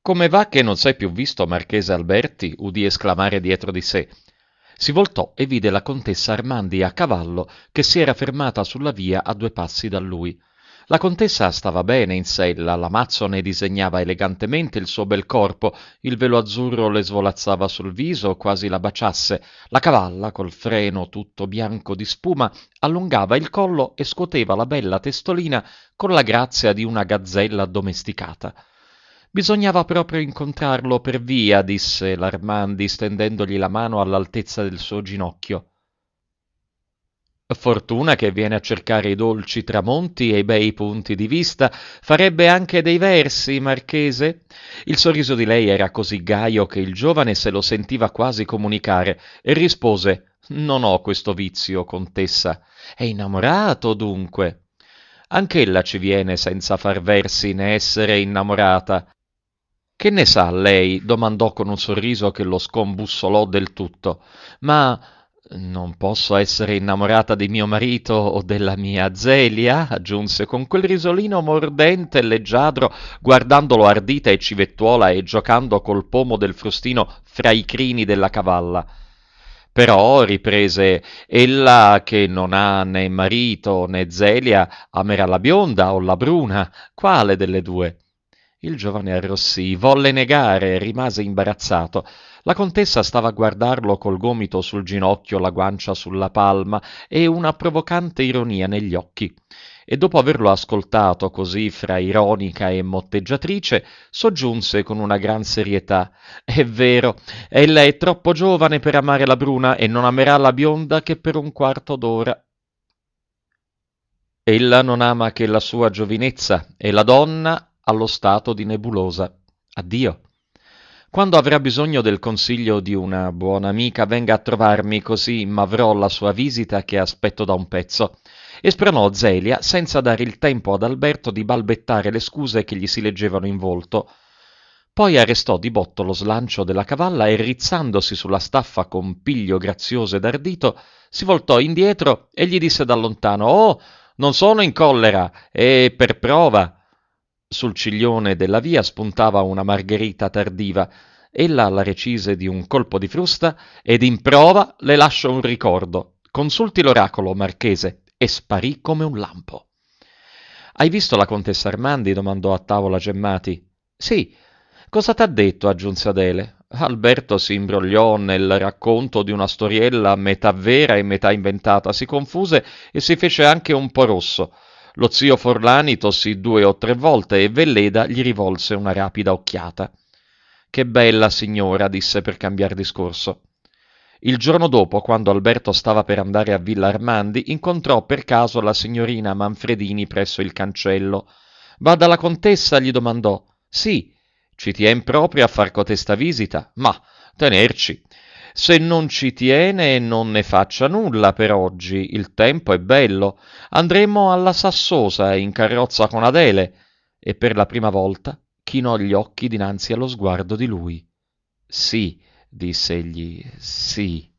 Come va che non sei più visto, marchese Alberti? Udì esclamare dietro di sé. Si voltò e vide la contessa Armandi a cavallo che si era fermata sulla via a 2 passi da lui. La contessa stava bene in sella, la mazzo ne disegnava elegantemente il suo bel corpo, il velo azzurro le svolazzava sul viso, quasi la baciasse. La cavalla, col freno tutto bianco di spuma, allungava il collo e scuoteva la bella testolina con la grazia di una gazzella addomesticata. Bisognava proprio incontrarlo per via, disse l'Armandi, stendendogli la mano all'altezza del suo ginocchio. Fortuna che viene a cercare i dolci tramonti e i bei punti di vista. Farebbe anche dei versi, marchese? Il sorriso di lei era così gaio che il giovane se lo sentiva quasi comunicare e rispose: Non ho questo vizio, contessa. È innamorato, dunque. Anch'ella ci viene senza far versi né essere innamorata. Che ne sa lei? Domandò con un sorriso che lo scombussolò del tutto. Ma non posso essere innamorata di mio marito o della mia Zelia? Aggiunse con quel risolino mordente e leggiadro, guardandolo ardita e civettuola e giocando col pomo del frustino fra i crini della cavalla. Però, riprese, ella che non ha né marito né Zelia, amerà la bionda o la bruna? Quale delle due? Il giovane arrossì, volle negare, rimase imbarazzato. La contessa stava a guardarlo col gomito sul ginocchio, la guancia sulla palma e una provocante ironia negli occhi. E dopo averlo ascoltato così fra ironica e motteggiatrice, soggiunse con una gran serietà: È vero, ella è troppo giovane per amare la bruna e non amerà la bionda che per un quarto d'ora. Ella non ama che la sua giovinezza e la donna allo stato di nebulosa. Addio. Quando avrà bisogno del consiglio di una buona amica, venga a trovarmi, così m'avrò la sua visita che aspetto da un pezzo. E spronò Zelia senza dare il tempo ad Alberto di balbettare le scuse che gli si leggevano in volto. Poi arrestò di botto lo slancio della cavalla e, rizzandosi sulla staffa con piglio grazioso ed ardito, si voltò indietro e gli disse da lontano: Oh, non sono in collera, e per prova. Sul ciglione della via spuntava una margherita tardiva. Ella la recise di un colpo di frusta ed in prova le lasciò un ricordo. Consulti l'oracolo, marchese, e sparì come un lampo. Hai visto la contessa Armandi? Domandò a tavola Gemmati. Sì. Cosa t'ha detto? Aggiunse Adele. Alberto si imbrogliò nel racconto di una storiella metà vera e metà inventata, si confuse e si fece anche un po' rosso. Lo zio Forlani tossì 2 o 3 volte e Velleda gli rivolse una rapida occhiata. Che bella signora, disse per cambiar discorso. Il giorno dopo, quando Alberto stava per andare a Villa Armandi, incontrò per caso la signorina Manfredini presso il cancello. Va dalla contessa? Gli domandò. Sì. Ci tien proprio a far cotesta visita? Ma tenerci. Se non ci tiene, non ne faccia nulla per oggi. Il tempo è bello. Andremo alla Sassosa in carrozza con Adele. E per la prima volta chinò gli occhi dinanzi allo sguardo di lui. Sì, disse egli, sì.